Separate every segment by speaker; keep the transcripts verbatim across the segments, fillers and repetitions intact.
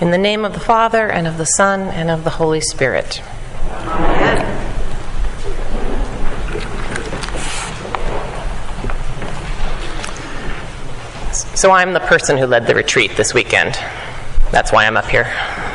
Speaker 1: In the name of the Father, and of the Son, and of the Holy Spirit. Amen. So I'm the person who led the retreat this weekend. That's why I'm up here.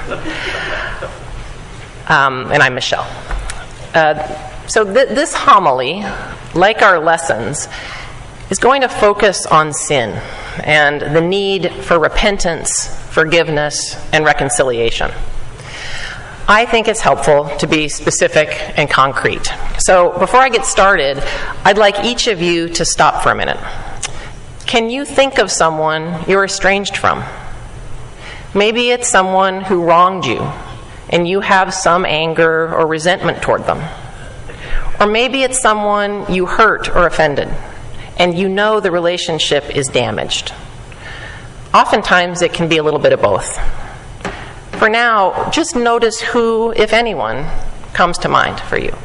Speaker 1: Um, and I'm Michelle. Uh, so th- this homily, like our lessons, is going to focus on sin and the need for repentance, forgiveness, and reconciliation. I think it's helpful to be specific and concrete. So before I get started, I'd like each of you to stop for a minute. Can you think of someone you're estranged from? Maybe it's someone who wronged you, and you have some anger or resentment toward them. Or maybe it's someone you hurt or offended, and you know the relationship is damaged. Oftentimes it can be a little bit of both. For now, just notice who, if anyone, comes to mind for you.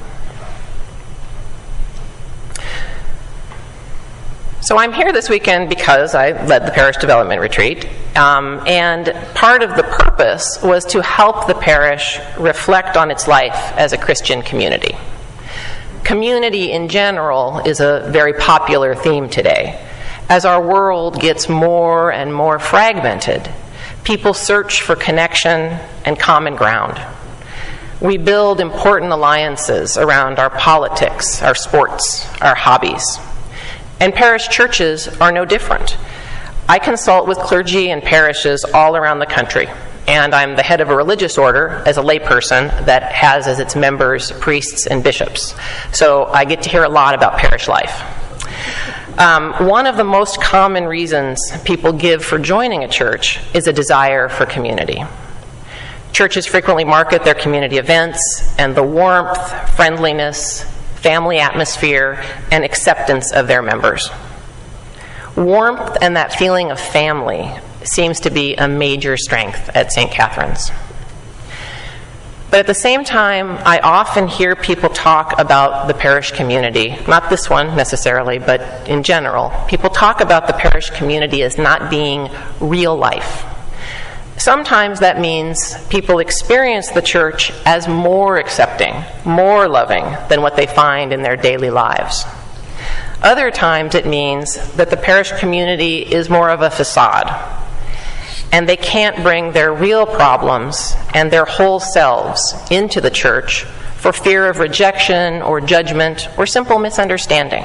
Speaker 1: So I'm here this weekend because I led the parish development retreat, um, and part of the purpose was to help the parish reflect on its life as a Christian community. Community in general is a very popular theme today. As our world gets more and more fragmented, people search for connection and common ground. We build important alliances around our politics, our sports, our hobbies. And parish churches are no different. I consult with clergy and parishes all around the country, and I'm the head of a religious order as a layperson that has as its members priests and bishops. So I get to hear a lot about parish life. Um, one of the most common reasons people give for joining a church is a desire for community. Churches frequently market their community events and the warmth, friendliness, family atmosphere, and acceptance of their members. Warmth and that feeling of family seems to be a major strength at Saint Catherine's. But at the same time, I often hear people talk about the parish community, not this one necessarily, but in general. People talk about the parish community as not being real life. Sometimes that means people experience the church as more accepting, more loving than what they find in their daily lives. Other times it means that the parish community is more of a facade, and they can't bring their real problems and their whole selves into the church for fear of rejection or judgment or simple misunderstanding.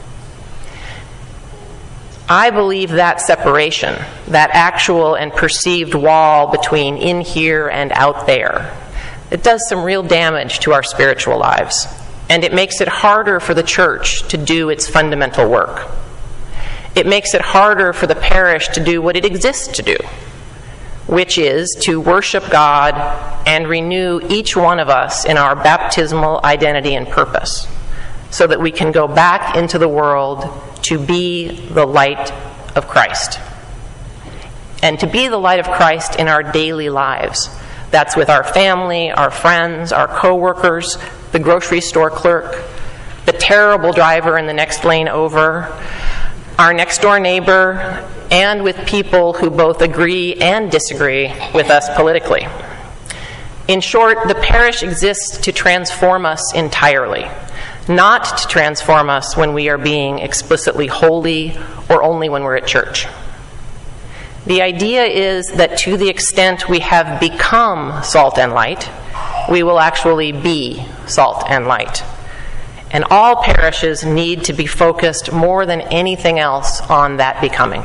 Speaker 1: I believe that separation, that actual and perceived wall between in here and out there, it does some real damage to our spiritual lives, and it makes it harder for the church to do its fundamental work. It makes it harder for the parish to do what it exists to do, which is to worship God and renew each one of us in our baptismal identity and purpose, so that we can go back into the world to be the light of Christ. And to be the light of Christ in our daily lives. That's with our family, our friends, our co-workers, the grocery store clerk, the terrible driver in the next lane over, our next-door neighbor, and with people who both agree and disagree with us politically. In short, the parish exists to transform us entirely, not to transform us when we are being explicitly holy or only when we're at church. The idea is that to the extent we have become salt and light, we will actually be salt and light. And all parishes need to be focused more than anything else on that becoming.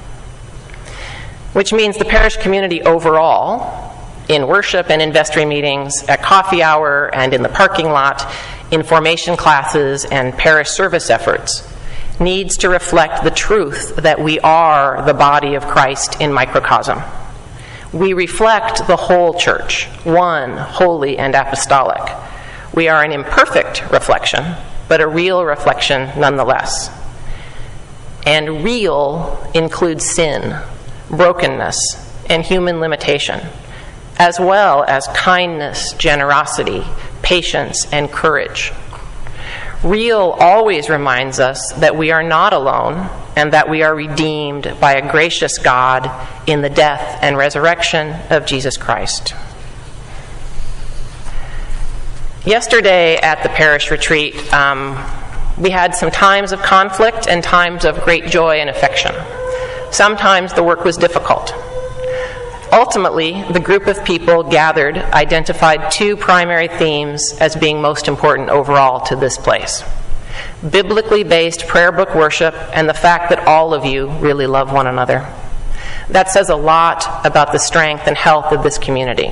Speaker 1: Which means the parish community overall, in worship and in vestry meetings, at coffee hour and in the parking lot, in formation classes and parish service efforts, needs to reflect the truth that we are the body of Christ in microcosm. We reflect the whole church, one, holy, and apostolic. We are an imperfect reflection, but a real reflection nonetheless. And real includes sin, brokenness, and human limitation, as well as kindness, generosity, patience, and courage. Real always reminds us that we are not alone and that we are redeemed by a gracious God in the death and resurrection of Jesus Christ. Yesterday at the parish retreat, um, we had some times of conflict and times of great joy and affection. Sometimes the work was difficult. Ultimately, the group of people gathered identified two primary themes as being most important overall to this place: biblically based prayer book worship and the fact that all of you really love one another. That says a lot about the strength and health of this community.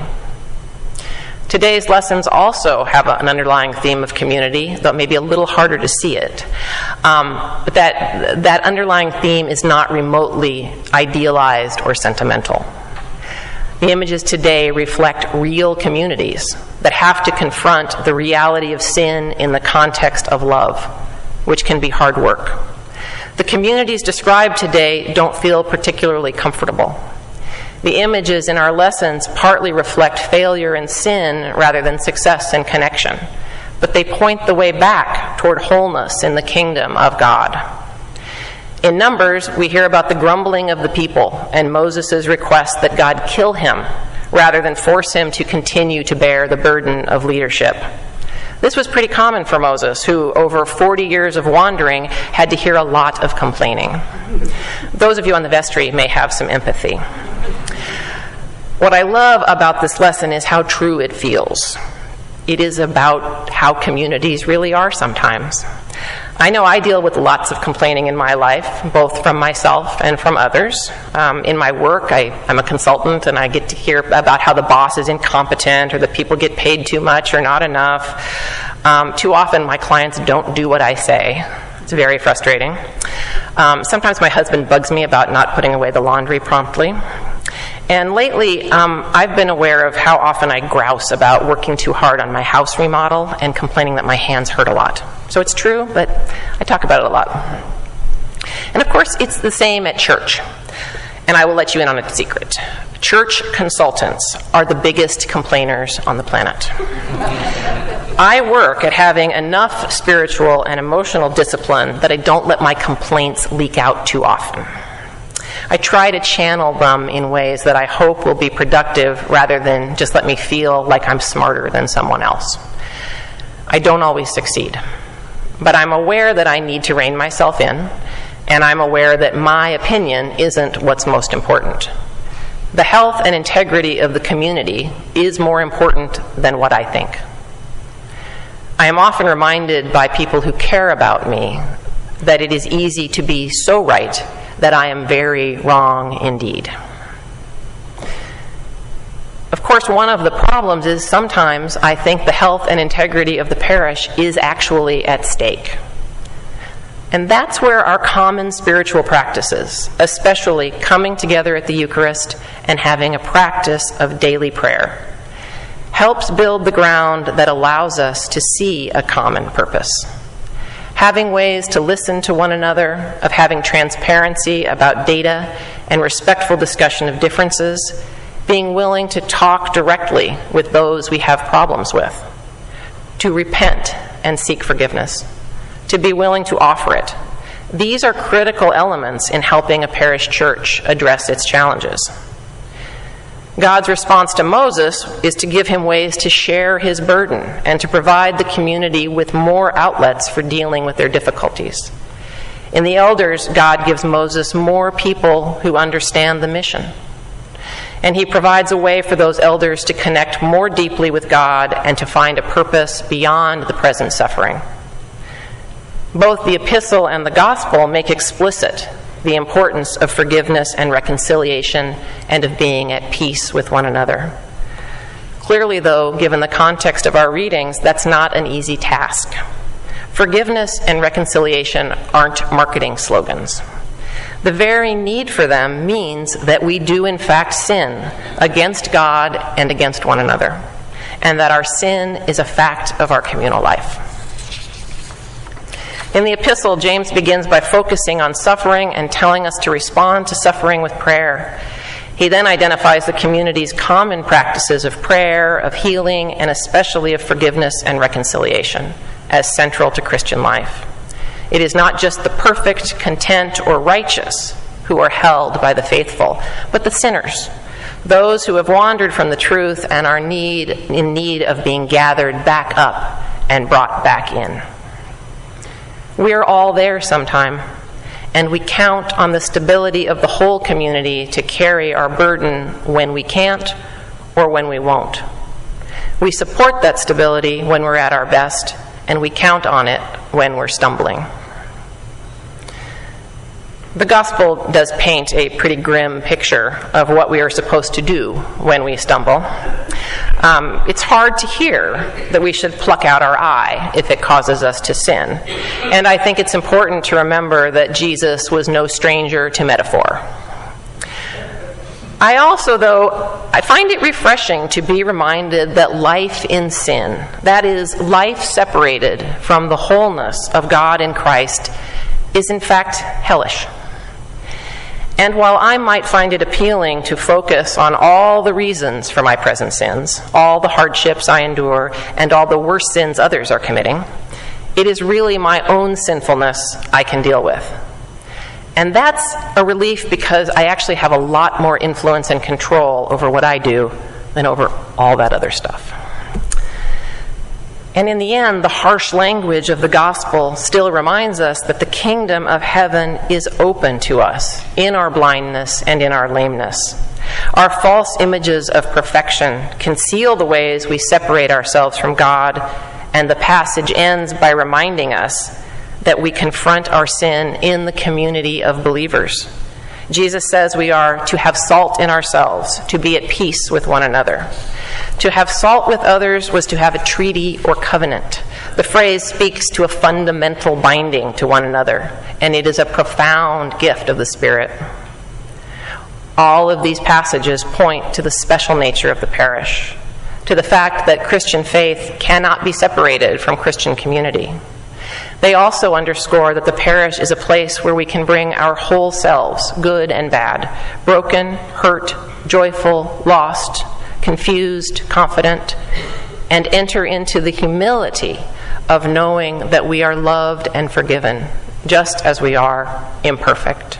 Speaker 1: Today's lessons also have an underlying theme of community, though it may be a little harder to see it. Um, but that, that underlying theme is not remotely idealized or sentimental. The images today reflect real communities that have to confront the reality of sin in the context of love, which can be hard work. The communities described today don't feel particularly comfortable. The images in our lessons partly reflect failure and sin rather than success and connection, but they point the way back toward wholeness in the kingdom of God. In Numbers, we hear about the grumbling of the people and Moses' request that God kill him rather than force him to continue to bear the burden of leadership. This was pretty common for Moses, who, over forty years of wandering, had to hear a lot of complaining. Those of you on the vestry may have some empathy. What I love about this lesson is how true it feels. It is about how communities really are sometimes. I know I deal with lots of complaining in my life, both from myself and from others. Um, in my work, I, I'm a consultant, and I get to hear about how the boss is incompetent or that people get paid too much or not enough. Um, too often, my clients don't do what I say. It's very frustrating. Um, sometimes my husband bugs me about not putting away the laundry promptly. And lately, um, I've been aware of how often I grouse about working too hard on my house remodel and complaining that my hands hurt a lot. So it's true, but I talk about it a lot. And of course, it's the same at church. And I will let you in on a secret. Church consultants are the biggest complainers on the planet. I work at having enough spiritual and emotional discipline that I don't let my complaints leak out too often. I try to channel them in ways that I hope will be productive rather than just let me feel like I'm smarter than someone else. I don't always succeed, but I'm aware that I need to rein myself in, and I'm aware that my opinion isn't what's most important. The health and integrity of the community is more important than what I think. I am often reminded by people who care about me that it is easy to be so right that I am very wrong indeed. Of course, one of the problems is sometimes I think the health and integrity of the parish is actually at stake. And that's where our common spiritual practices, especially coming together at the Eucharist and having a practice of daily prayer, helps build the ground that allows us to see a common purpose. Having ways to listen to one another, of having transparency about data and respectful discussion of differences, being willing to talk directly with those we have problems with, to repent and seek forgiveness, to be willing to offer it. These are critical elements in helping a parish church address its challenges. God's response to Moses is to give him ways to share his burden and to provide the community with more outlets for dealing with their difficulties. In the elders, God gives Moses more people who understand the mission. And he provides a way for those elders to connect more deeply with God and to find a purpose beyond the present suffering. Both the epistle and the gospel make explicit the importance of forgiveness and reconciliation and of being at peace with one another. Clearly, though, given the context of our readings, that's not an easy task. Forgiveness and reconciliation aren't marketing slogans. The very need for them means that we do in fact sin against God and against one another, and that our sin is a fact of our communal life. In the epistle, James begins by focusing on suffering and telling us to respond to suffering with prayer. He then identifies the community's common practices of prayer, of healing, and especially of forgiveness and reconciliation as central to Christian life. It is not just the perfect, content, or righteous who are held by the faithful, but the sinners, those who have wandered from the truth and are need, in need of being gathered back up and brought back in. We are all there sometime, and we count on the stability of the whole community to carry our burden when we can't or when we won't. We support that stability when we're at our best, and we count on it when we're stumbling. The gospel does paint a pretty grim picture of what we are supposed to do when we stumble. Um, it's hard to hear that we should pluck out our eye if it causes us to sin. And I think it's important to remember that Jesus was no stranger to metaphor. I also, though, I find it refreshing to be reminded that life in sin, that is, life separated from the wholeness of God in Christ, is in fact hellish. And while I might find it appealing to focus on all the reasons for my present sins, all the hardships I endure, and all the worst sins others are committing, it is really my own sinfulness I can deal with. And that's a relief because I actually have a lot more influence and control over what I do than over all that other stuff. And in the end, the harsh language of the gospel still reminds us that the kingdom of heaven is open to us in our blindness and in our lameness. Our false images of perfection conceal the ways we separate ourselves from God, and the passage ends by reminding us that we confront our sin in the community of believers. Jesus says we are to have salt in ourselves, to be at peace with one another. To have salt with others was to have a treaty or covenant. The phrase speaks to a fundamental binding to one another, and it is a profound gift of the Spirit. All of these passages point to the special nature of the parish, to the fact that Christian faith cannot be separated from Christian community. They also underscore that the parish is a place where we can bring our whole selves, good and bad, broken, hurt, joyful, lost, confused, confident, and enter into the humility of knowing that we are loved and forgiven, just as we are imperfect.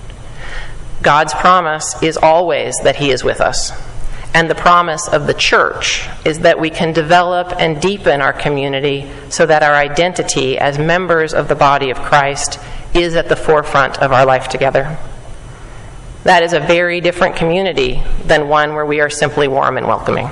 Speaker 1: God's promise is always that He is with us. And the promise of the church is that we can develop and deepen our community so that our identity as members of the body of Christ is at the forefront of our life together. That is a very different community than one where we are simply warm and welcoming.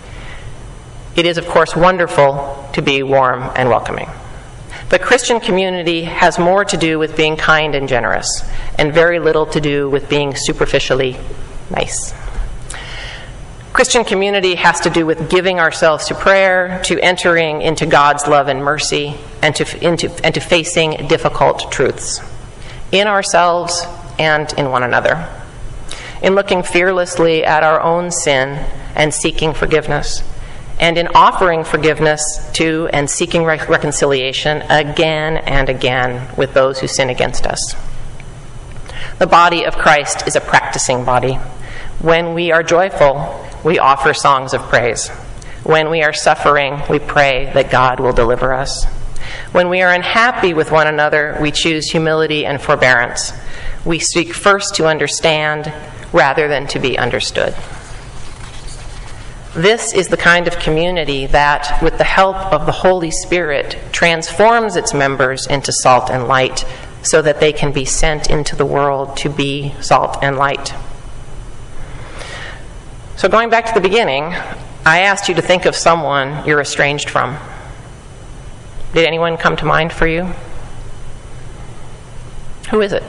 Speaker 1: It is, of course, wonderful to be warm and welcoming. But Christian community has more to do with being kind and generous, and very little to do with being superficially nice. Christian community has to do with giving ourselves to prayer, to entering into God's love and mercy, and to, into, and to facing difficult truths in ourselves and in one another. In looking fearlessly at our own sin and seeking forgiveness, and in offering forgiveness to and seeking re- reconciliation again and again with those who sin against us. The body of Christ is a practicing body. When we are joyful, we offer songs of praise. When we are suffering, we pray that God will deliver us. When we are unhappy with one another, we choose humility and forbearance. We seek first to understand rather than to be understood. This is the kind of community that, with the help of the Holy Spirit, transforms its members into salt and light so that they can be sent into the world to be salt and light. So going back to the beginning, I asked you to think of someone you're estranged from. Did anyone come to mind for you? Who is it?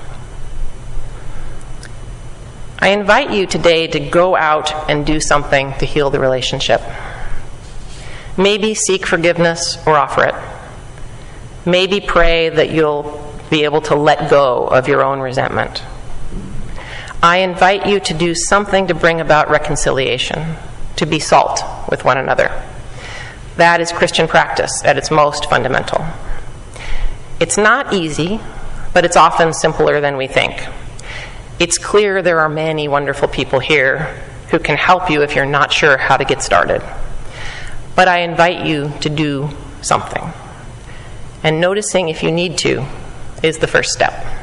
Speaker 1: I invite you today to go out and do something to heal the relationship. Maybe seek forgiveness or offer it. Maybe pray that you'll be able to let go of your own resentment. I invite you to do something to bring about reconciliation, to be salt with one another. That is Christian practice at its most fundamental. It's not easy, but it's often simpler than we think. It's clear there are many wonderful people here who can help you if you're not sure how to get started. But I invite you to do something. And noticing if you need to is the first step.